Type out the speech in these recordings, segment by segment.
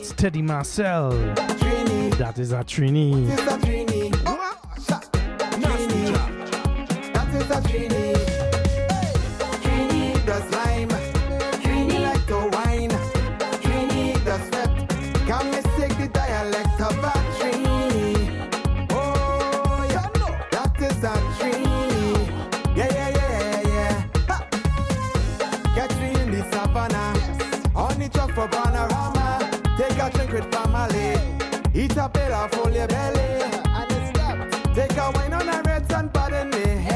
That's Teddy Marcel. Trini. That is a Trini. That is a Trini. Trini. That is a Trini. Trini does lime. Trini like a wine. Trini does sweat. Can mistake the dialect of a Trini. Oh, yeah, no. That is a Trini. Yeah. Ha. Catch me in the savannah. On the truck for panorama. Take a drink with family. Eat a pillow full your belly. And it stops. Take a wine on a red sun pad in the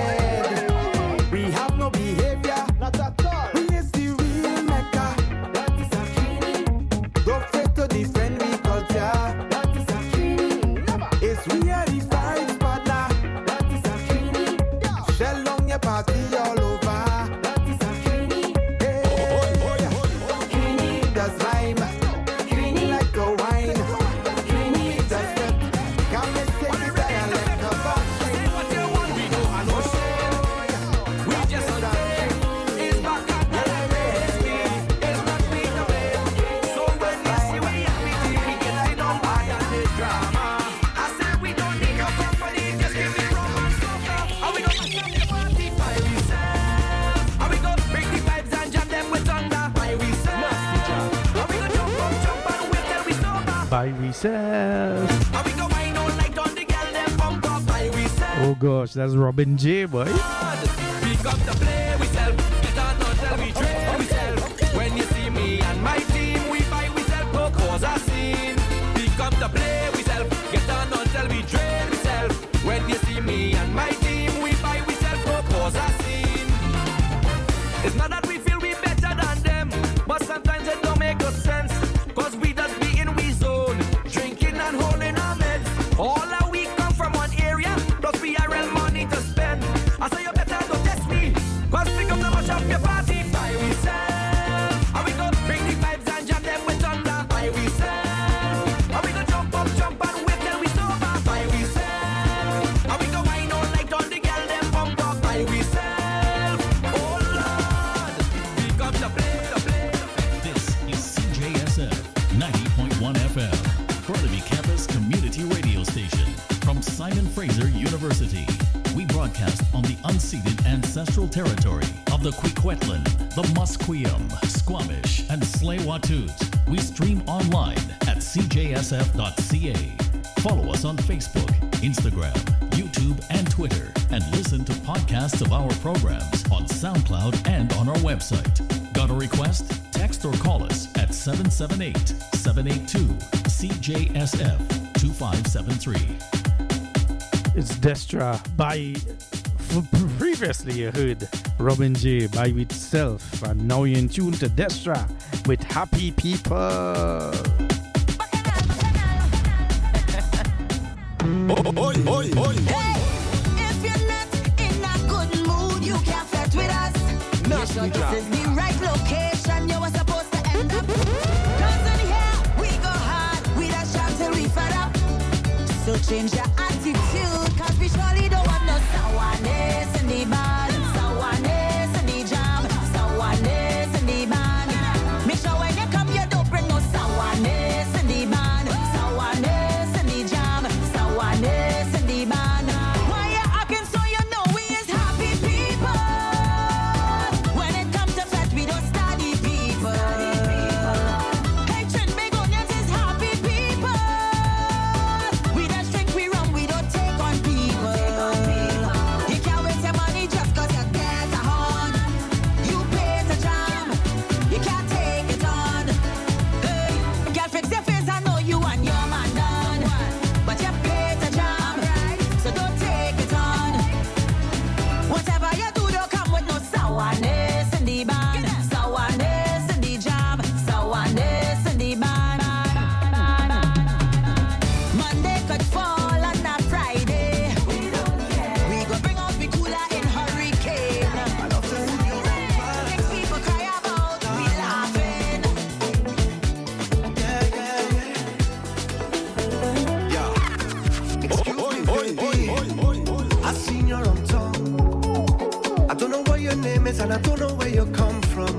head. We have no behavior. Not at all. We is the real Mecca. That is a Trini. Don't fit to defend we culture. That is a Trini. Never. It's we are the vibes partner. That is a Trini. Shell on your party all over. That is a Trini. Hey. Trini does lime. Trini like a wine. Trini does sweat. Can we take the dialect of a Trini? What you want, we know I know shit. We just a thing. It's back at the race. It's not me to blame. So when you see we happy, we get it on by and the drama. I said we don't need your company, just give me rum and soda. And we gonna mash up the party by ourselves. And we gonna break the vibes and jam them with thunder by ourselves. And we gonna jump and wait till we sober. By ourselves. And we gonna wine all night on the girl them bump up by ourselves. Oh gosh, that's Robin J, boy. We come to play we sell. Get on until we trade we sell. When you see me and my team, we buy we sell, cause I scene. We come to play we sell. Get on until we trade we sell. When you see me and my team, we buy we sell, cause I scene. It's not that we feel we better than them, but sometimes it don't make no sense. Cause we just be in we zone, drinking and holding our meds. All our we come from one area, plus we are real money to spend. I say you better don't test me, cause we come to mash up your party by ourselves. And we go bring the vibes and jam them with thunder by ourselves. And we go jump and wait till we sober by ourselves. And we go wine all night on the girl them bump up by ourselves. Oh Lord, we come to play. This is CJSF 90.1 FM, Burnaby Campus Community Radio Station. From Simon Fraser University, we broadcast on the unceded ancestral territory of the Kwikwetlan, the Musqueam, Squamish, and Tsleil-Waututh. We stream online at cjsf.ca. Follow us on Facebook, Instagram, YouTube, and Twitter, and listen to podcasts of our programs on SoundCloud and on our website. Got a request? Text or call us at 778-782-CJSF 2573. It's Destra by. Previously you heard Robin J by itself, and now you're in tune to Destra with Happy People. If you're not in a good mood, you can't flirt with us. Make sure this is the right location you were supposed to end up. Cause in here, we go hard, we don't shout till we fed up. So change your attitude, cause we surely don't want no sourness in the band. Sourness in the jam, sourness in the band. Make sure when you come, you don't bring no sourness in the band. Sourness in the jam, sourness in the band. Why you acting so you know we is happy people? When it comes to fete, we don't study people. Hey, Trin, big onions is happy people. We don't drink, we rum, we don't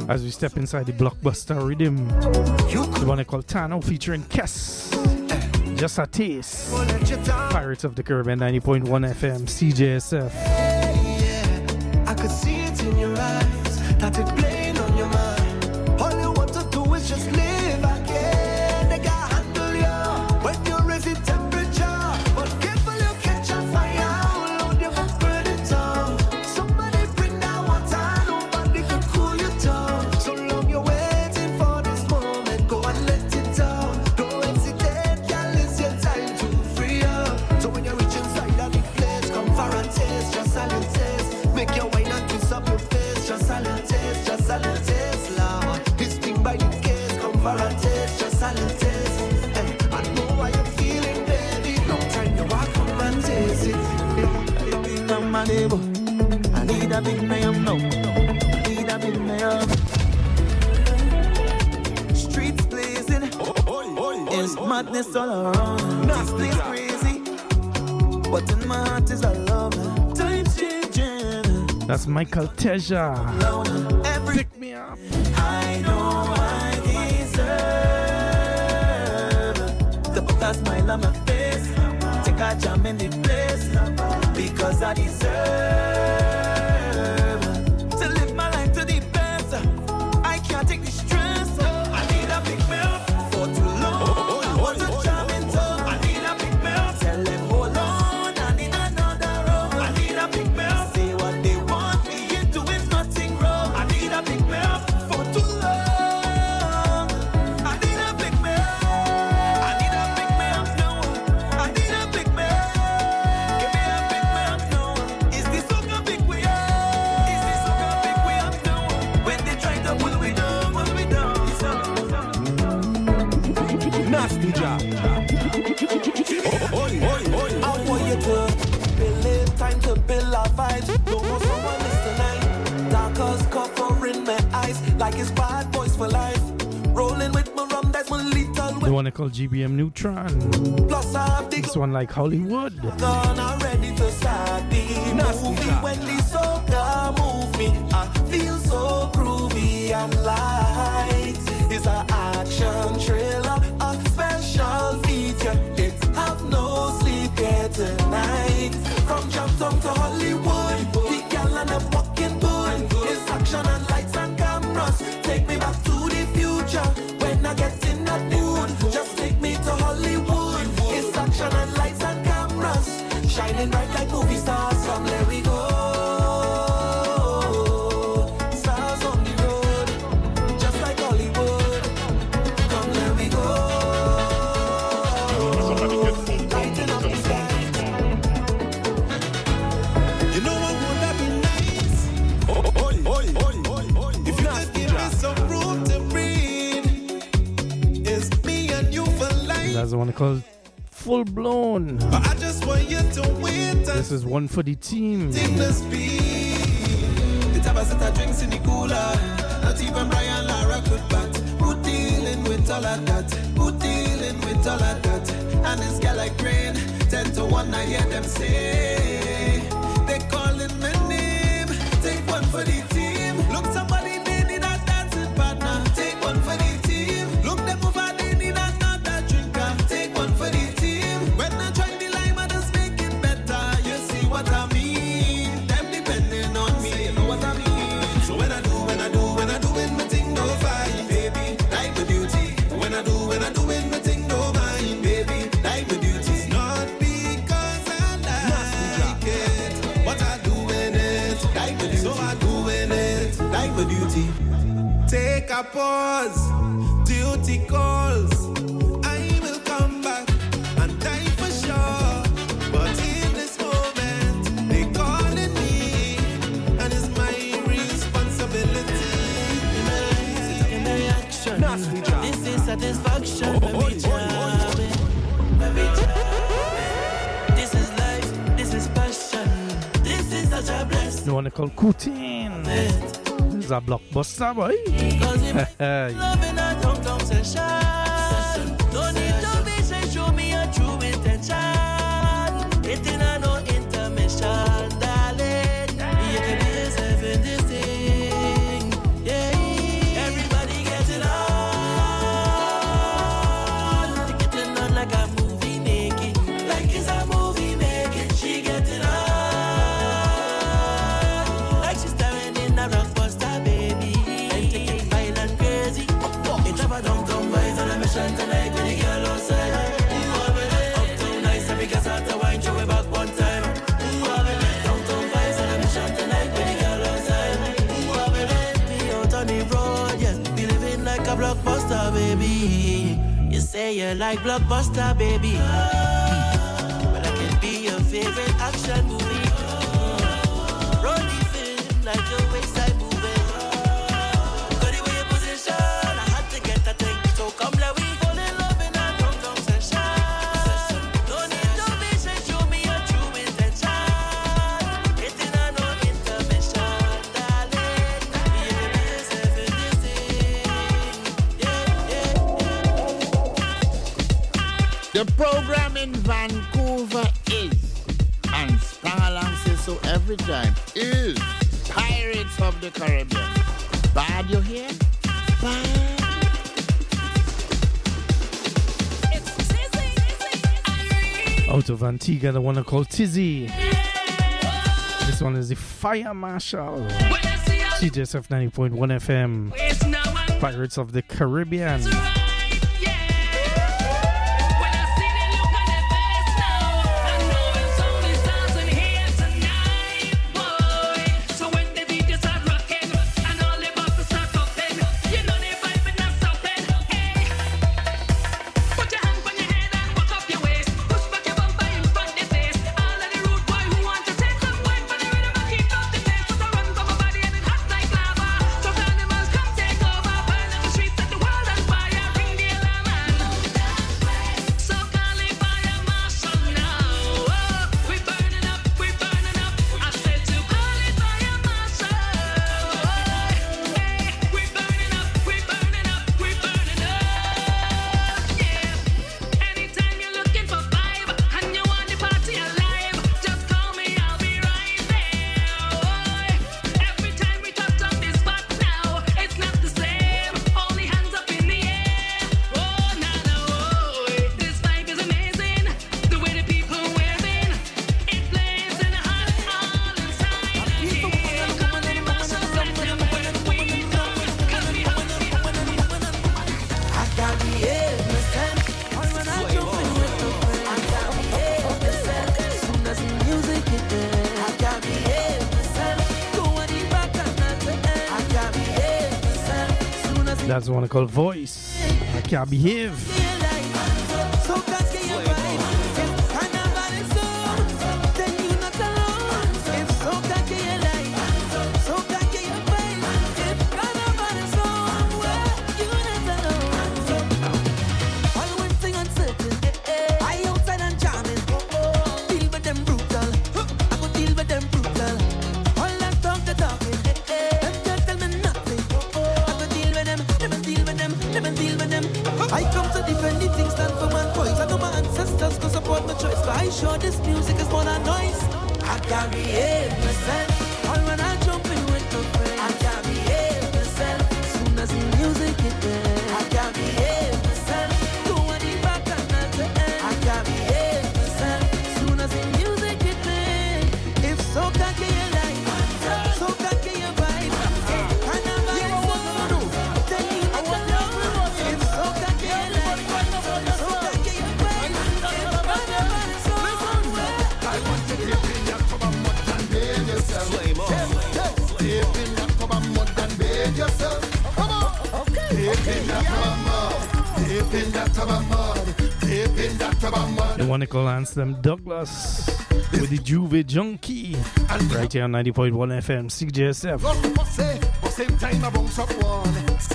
As we step inside the blockbuster rhythm, the one called Tano featuring Kess. Just a taste. Pirates of the Caribbean 90.1 FM, CJSF. I could see it in your eyes, that it playing on your mind. All you want to do is just live again. They can't handle you when you raise the temperature. But careful, you catch a fire. Load your burn it down. Somebody bring that water. Nobody can cool your tongue. So long you're waiting for this moment, go and let it down. Don't hesitate, girl, it's your time to free up. So when you reach inside of the place, come for a taste, just a little taste. Make your wine and twist up your face, just a little taste, just a little taste, Lord. This thing by the case, come for a taste, just a little taste. Hey, I know how you're feeling, baby. Long time you walk, come and taste it. I'm a neighbor. I need a big man, no. I need a big man. Streets blazing, there's madness all around. This place crazy, but in my heart is a love. Time's changing. That's Michael Teja. Pick me up. I know I deserve to put a smile on my face, take a jam in the place, because I deserve to live my life to the best. I can't take the stress. I need a big milk for too long. I want a jam in tow. I need a big milk. Tell them hold on, I need another round. I need a big milk. Say what they want, me ain't doing nothing wrong. I need a big milk for too long. I need a big milk. I need a big milk now. I need a big milk. Give me a big milk now. Is this so big we are? Is this so big we are now? When they try to pull we down, pull we down. Nasty job. I want you to build it, time to build our vibes. No more someone is tonight. Darkers covering my eyes like it's bad boys for life. Rolling with my rum, that's my lethal The one called GBM Neutron. Plus I have the This one like Hollywood. gun, I'm ready to start the movie. When the soca move me, I feel so groovy and light. It's an action thriller, a special feature. It's have no sleep yet tonight. From Jamptown to Hollywood, the gal and the walking good. It's action and lights and cameras. Take me back to the future. When I get in that mood, just take me to Hollywood. It's action and lights and cameras, shining bright like movie stars. Come, let we go. Stars on the road, just like Hollywood. Come, let we go. Lighting up the sky. You know what would that be nice? If you could give me some room to breathe, it's me and you for life. That's the one called Full Blown. But I just want you to wait and This is one for the team. take the speed. The type of set of drinks in the cooler. Not even Brian Lara could bat. Who dealing with all of that? Who dealing with all of that? And this guy like rain, 10 to 1, I hear them say. They calling my name. Take one for the team. Look, somebody, they need a dancing partner. Take one for the team. Look, them over, they need another drinker. Take one for the team. When I try the lime, I just make it better. You see what I mean? Them depending on me, you know what I mean? So when I do it, my thing no fine, baby. Like my duty. When I do it, my thing no mind, baby. Like my duty. It's not because I like it, but I doing it like my duty. So I doing it like my duty. Take a pause, duty calls. I will come back and die for sure. But in this moment, they calling me, and it's my responsibility. In the reaction, this is satisfaction. When we jamming, when we jamming. This is life, this is passion. This is such a blessing. The one called Kutin. This is a blockbuster, boy. Cause we love in a downtown session. Don't need to be say, show me a true intention. It in a no intermission, darling. You can be yourself in this thing. Yeah. blockbuster, baby. You say you like blockbuster, baby. But I can be your favorite action movie. Roll the film like your waistline moving. Got the way your position, I had to get that thing. So come let we fall in love in a downtown session. No need to be shy, show me your true intention. Hitting on no intermission, darling. You can be yourself in this thing. The program in Vancouver is, and Sprang Along says so every time, is Pirates of the Caribbean. Bad, you hear? Bad. Out of Antigua, the one called Tizzy. This one is the Fire Marshal. CJSF 90.1 FM. Pirates of the Caribbean. That's the one called Voice. I Can't Behave. I sure this music is more than noise. I can't behave myself. All when I jump in with the friends, I can't behave myself. Soon as the music hit there, I can't behave myself. Go on the back and not the end. I can't behave myself. Soon as the music hit there, if so can you like, so can you vibe. And I'm like, tell you not to love. If so can you like, so can you vibe. I want to dip in that cover mud and bathe yourself. Dip in that cover mud and bathe yourself. Come on. Dip in that cover mud. Dip in that cover mud. Dip in that cover mud. The one called Anselm Douglas with the Juve Junkie. Right here on 90.1 FM, CJSF. But same time I bounce up one.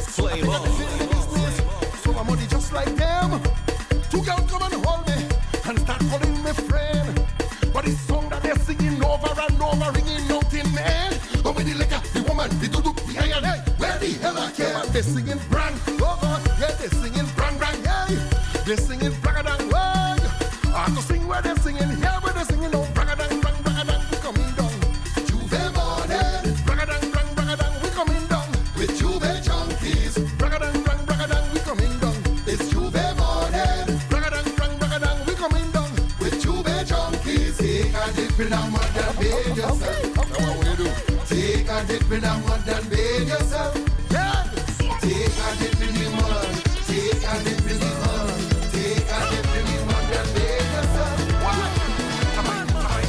So I'm money just like them. Two girls come and hold me and start calling me friend. But it's song that they're singing over and over, ringing out in man. Oh, with the liquor, the woman, the doo-doo, the iron, hey, where the hell I care? They're singing brang, oh God, yeah, they're singing brang, brang, hey. They're singing bragadang, hey. I have to sing where they're singing, here where they're singing, oh, bragadang, brang, bragadang, we coming down. Juve morning, bragadang, brang, bragadang, we coming down. With Juve junkies, bragadang, brang, bragadang, we coming down. It's Juve morning, bragadang, brang, bragadang, we coming down. With Juve junkies, take a dip in a mud and bathe yourself. Now what you do? Take a dip in a mud and bathe yourself. Yeah. Take a dip in the mud. Take a dip in the mud. Take a dip in the mud and bathe yourself. Come on, come on,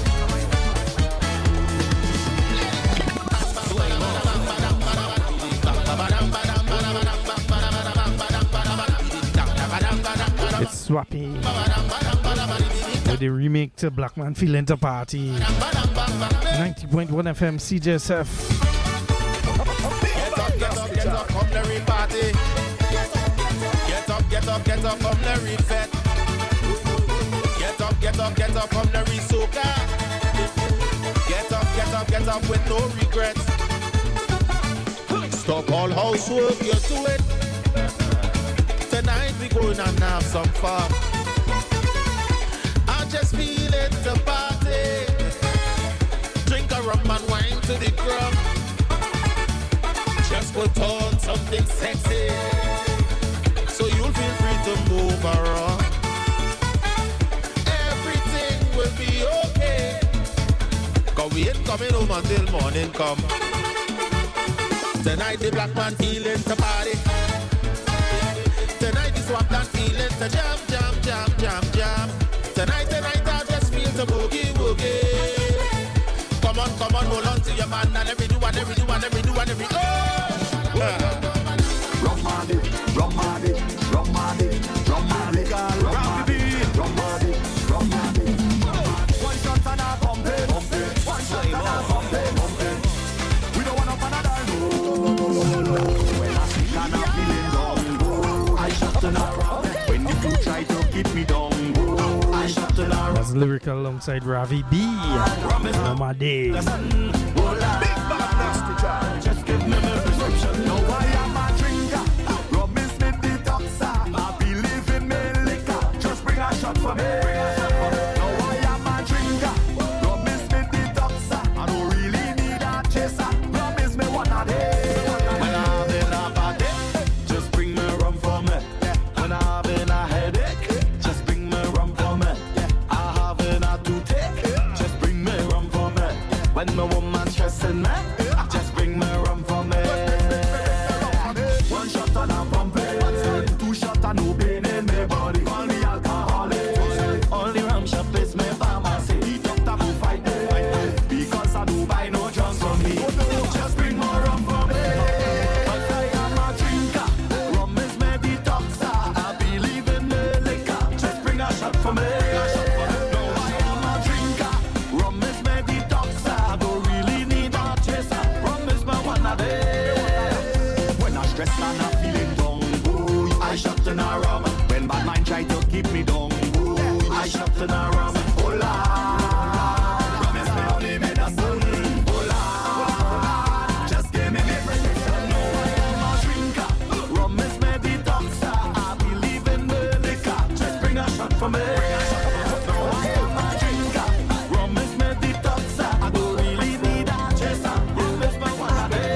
come on. Swappy with the remake to Black Man Feeling to Party. 90.1 FM CJSF. Get up, come the real party. Get up, come the real fete. Get up, come the real soca. Get up with no regrets. Stop all housework, you do it. Tonight we going and have some fun. I just feel it to party. Drink a rum and wine to the ground. Just put on something sexy, so you'll feel free to move around. Everything will be okay, 'cause we ain't coming home until morning come. Tonight the Black Man feeling to party. Tonight the Swap Man feeling to jam. Tonight I just feel to boogie. Come on, hold on to your man and every do. Oh! One shot and a pump it. One shot and a pump it. We don't want up another. No. When I speak and I'm feeling down, I shut and around. When you try to keep me down, I shut and around. That's lyrical alongside Ravi B. Mama Day. Big bad nasty child. Just give me my prescription. No, I am a drinker. Rum is me detoxer. I believe in me liquor. Just bring a shot for me. No, I am a drinker. Rum is me detoxer. I don't really need a chaser. Rum is me one a day. When I'm having a bad day, just bring me rum for me. When I'm having a headache, just bring me rum for me. I'm having a toothache, just bring me rum for me. When my woman stressing me, just bring me rum for me. One shot and I'm pumping, 2 shots and no pain in my body. Call me alcoholic. Only rum shop is my pharmacy. The doctor will fight me because I do buy no drugs from me. Just bring more rum for me. 'Cause I am a drinker. Rum is my detoxer. I believe in the liquor. Just bring a shot for me. No, I am a drinker. Rum is my detoxer. I don't really need a chaser. Rum is my one a day. When I stress and I'm feeling down, I shot in a rum. When bad mind try to keep me down, I shot in a rum. Hola, rum is my only medicine. Hola, just give me my prescription. No, I am a drinker. Rum is my detoxer. I believe in the liquor. Just bring a shot for me. No, I am a drinker. Rum is my detoxer. I don't really need a chaser. Rum is my one a day.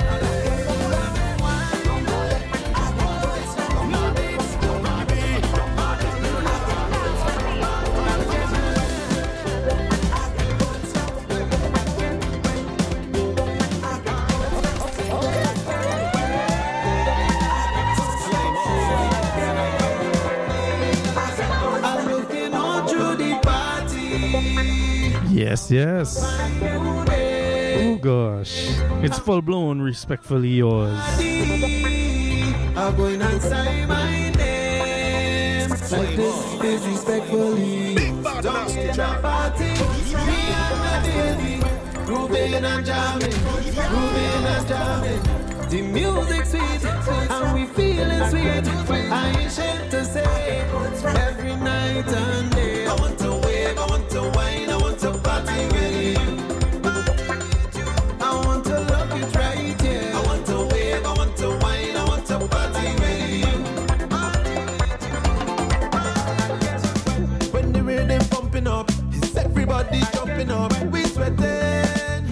I'm looking on through the party. Yes. Oh gosh. It's full blown, respectfully yours. I'm going and sign my name. Like this is respectfully. Don't get a party. Me and my baby, grooving and jamming. The music's sweet, and we feeling sweet. I ain't ashamed to say, every night and day. I want to wave, I want to wine, I want to party with you. I want to love you right here. I want to wave, I want to wine, I want to party with you. When the rhythm pumping up, it's everybody jumping up. We sweating.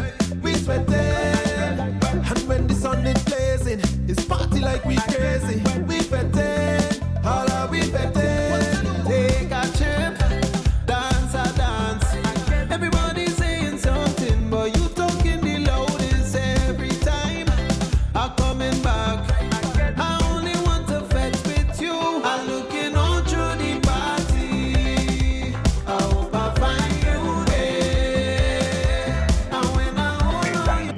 And when the sun is blazing, it's party like we crazy. We fetting, all are we fetting. Take a trip, dance a dance. Everybody saying something, but you talking the loudest every time. I'm coming back. I only want to fetch with you. I'm looking on through the party. I hope I find you there. And when I hold on,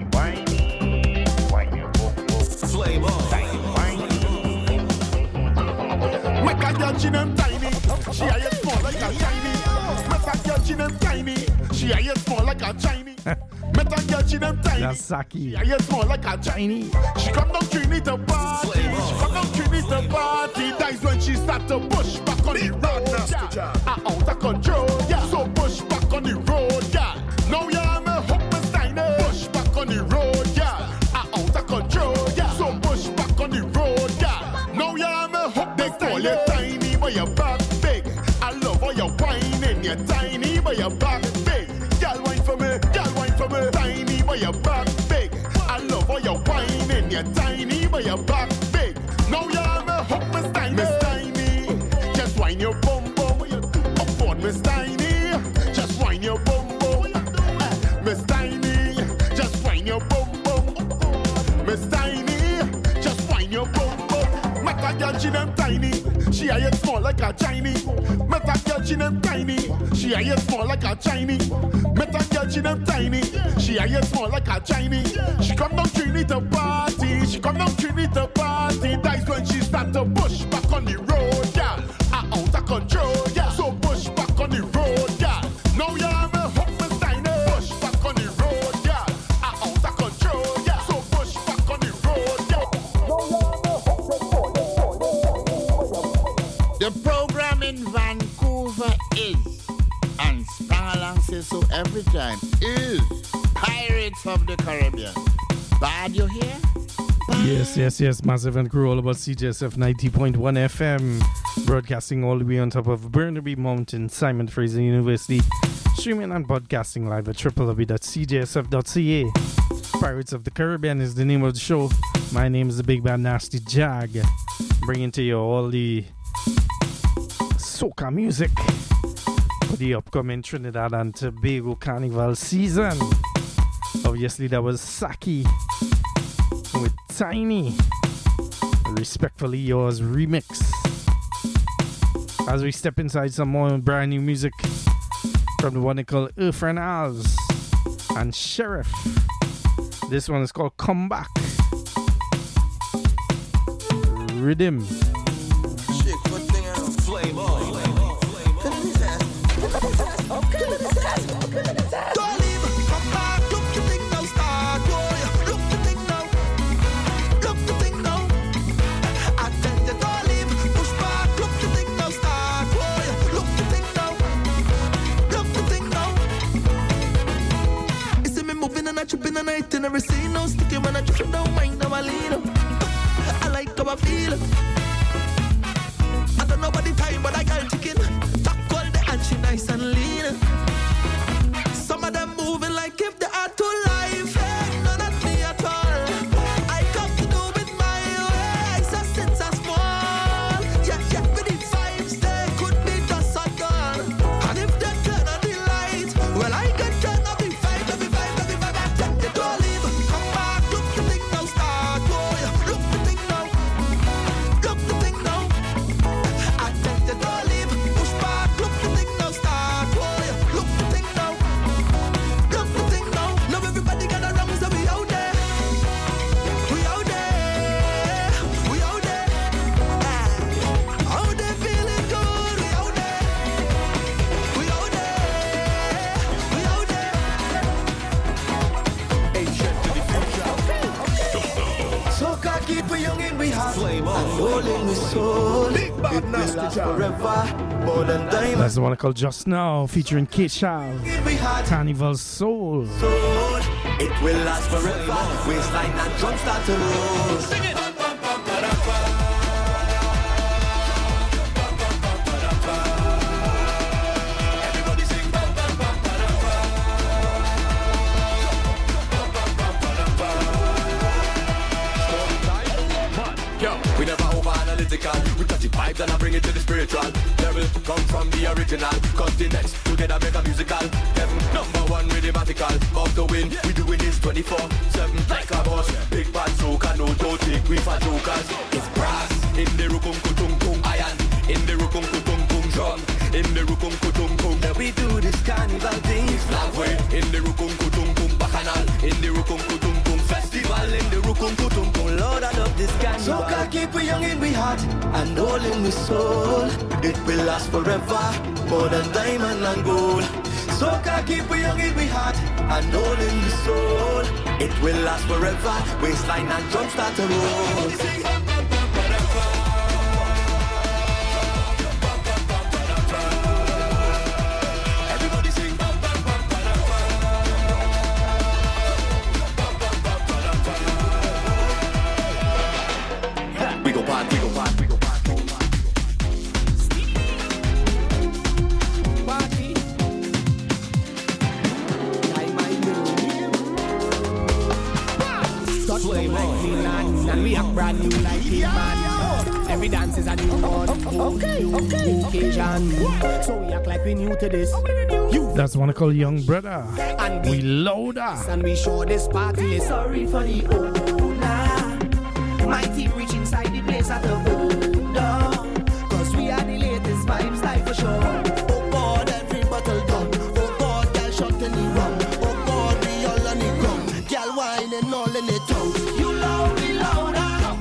Make a judge in them tiny. She a yet small like a Chinese. Met a girl, she them tiny. She a yet small like a Chinese. Met a girl, she them tiny. That's Saki. She a yet small like a Chinese. She come down Trinity party. She come down Trinity party. That's when she start to push back on the road. Yeah. Out of control. Yeah. So push back on the road. Yeah. Now yeah, I'm a hook my Steiner. Push back on the road. Yeah. Out of control. Yeah. So push back on the road. Yeah. Now yeah, I'm a hook my Steiner. They call you tiny, but your back big. I love how you're whining. You're tiny, but your back big. Girl, wine for me. Girl, wine for me. Tiny, but your back big. I love how you're whining. You're tiny, but your back big. Now you're a hook, Miss Tiny. Miss Tiny, just whine your bum bum. Upon Miss Tiny, just whine your bum bum. Miss Tiny, just whine your bum bum. Miss Tiny, just whine your bum bum. Met a girl, she them tiny. She a yet small like a Chinese. Met a girl, she them tiny. She a yet small like a Chinese. Met a girl, she them tiny. She a yet small like a Chinese. She come down Trinity party. She come down Trinity party. That's when she start to push back on the road, yeah. Out of control, yeah. So push back on the road, yeah. Now yeah, I'm a hook my Steiner. Push back on the road, yeah. Out of control, yeah. So push back on the road, yeah. The program in Vancouver is, and Sprang Along says so every time, is Pirates of the Caribbean. Bad, you hear? Yes. Massive and crew all about CJSF 90.1 FM. Broadcasting all the way on top of Burnaby Mountain, Simon Fraser University. Streaming and podcasting live at www.cjsf.ca. Pirates of the Caribbean is the name of the show. My name is the Big Bad Nasty Jag. Bringing to you all the soca music for the upcoming Trinidad and Tobago Carnival season. Obviously, that was Saki with Tiny. Respectfully Yours remix. As we step inside some more brand new music from the one they call Infernals and Sheriff. This one is called Come Back. Rhythm. Flame on. Tripping the night in every scene, no sticking when I trip, don't mind how I lean up. I like how I feel. I don't know about the time, but I got chicken. Talk all the and she nice and lean. Some of them moving like if they are too live. Hey, none of me at all. I come to do with my way. So since I'm small, yeah, with the vibes, they could be just a gun. And if they turn on the light, well, I can turn on the vibe. That's the one called Just Now, featuring Kate Shaw, Carnival Soul. It will last forever. Waistline and drum start to roll. Sing it. We never over analytical. We touch the vibes and I bring it to the spiritual level. Come from the original continents. Together make a musical. Heaven, #1 rhythmatical. Off the wind, we doing this 24/7 like a boss. Big bad soca, no take we for jokers. It's brass in the rukum kutum kum. Iron in the rukum kutum kum. Drum in the rukum kutum kum. Now we do this carnival thing. It's flag way in the rukum kutum kum. Bacchanal in the rukum kutum kum. Festival in the rukum kutum kum. Lord, I love this carnival. Soca keep we young in we heart and all in we soul. It will last forever, more than diamond and gold. Soca keep we young in we heart and all in we soul. It will last forever, waistline and drum start to roll. Brand new like it, man. Every dance is a new one. Okay. Occasion. So we act like we new to this. That's one I call Young Brother. And we louder. And we show this party. Sorry for the owner. My team reach inside the place at the door. Cause we are the latest vibes, like for sure. Oh God, every bottle done. Oh God, girl shot in the rum. Oh God, we all on the ground. Girl wine and all in the tongue. You loud, we louder.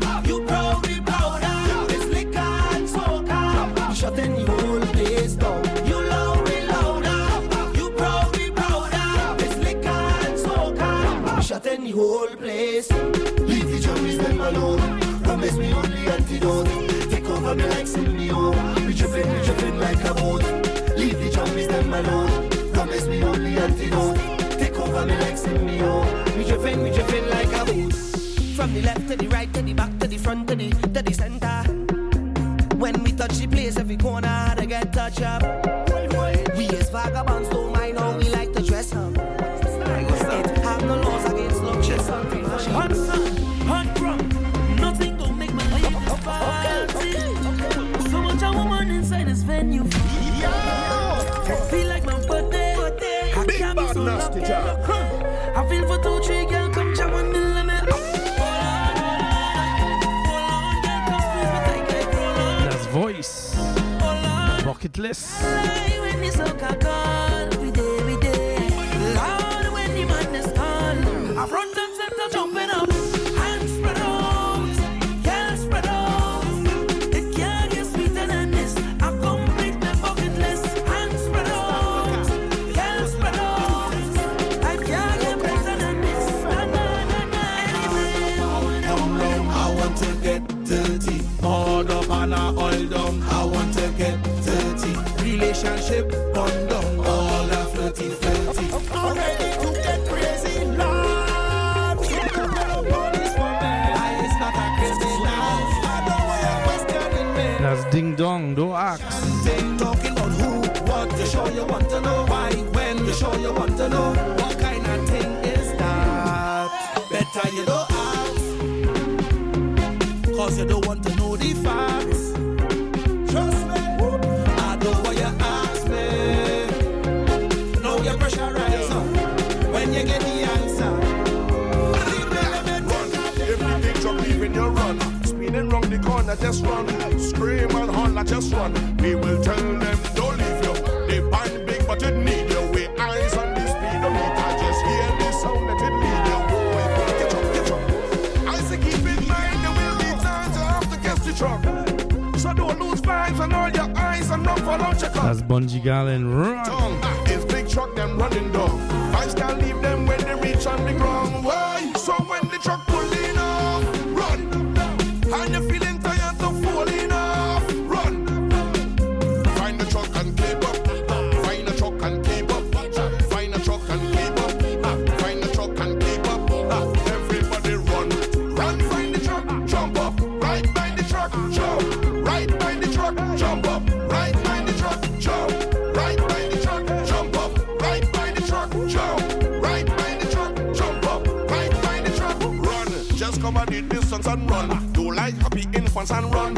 Shut in the whole place down. You loud, we louder. You proud, we prouder. It's liquor and soca. Shut in the whole place. Leave the junkies them alone. Promise me only antidote. Take over me like symbiote. We drippin' like a boat. Leave the junkies them alone. Promise me only antidote. Take over me like symbiote. We drippin' like a boat. From the left to the right, to the back, to the front, to the center. When we touch the place, every corner to get touch up. We as vagabonds don't mind how we like to dress up. It have no laws against luxury. Hot sun, hot rum, nothing gon' make my ladies party. So much a woman inside this venue. I feel like my birthday. I can't be so lucky. I feel for 2-3 girls come jam on the limit. Voice, bucket list. When the soca call, we day. Loud when the madness call. I front and center jumping up, hands spread out, girls spread out. It can't get sweeter than this. I complete my bucket list. Hands spread out, girls spread out. I can't get better than this. I want to get dirty. Poured up and I oil down. I want to get dirty. Relationship bond down. All the flirty. I'm ready to get crazy. Lord, it's for me. It's not a crazy now. I know why you're questioning me. That's ding dong, don't ask. Talking about who, what, you sure you want to know. Why, when, you sure you want to know. What kind of thing is that? Better you don't ask. Cause you don't want to know the facts. Trust me, I don't want you ask me. Know your pressure rise up when you get the answer. Every big truck leaving you run. Spinning round the corner, just run. Scream and holler, just run. We will tell them, don't leave you. They bind big, but it need you. We eyes on the speedometer. Just hear the sound, let it lead you. Get up. I say keep in mind, there will be times you have to catch the truck. So don't lose vibes and all your eyes and run for lunch. That's Bungie Garland, run. It's big truck, them running down. Vibes can't leave them when they reach on the ground. Why? So when the truck pulling off, run. And you're feeling tired of falling off, run. Find the truck and keep up. Find the truck and keep up. Find the truck and keep up. Find the truck and keep up. Everybody run. Run, find the truck, jump up. Right by the truck, jump. Right by the truck, jump up. Right by the truck, jump. Right by the truck, jump up. Right by the truck, jump. Right by the truck, jump up. Right by the truck, run. Just cover the distance and run. Do like happy infants and run.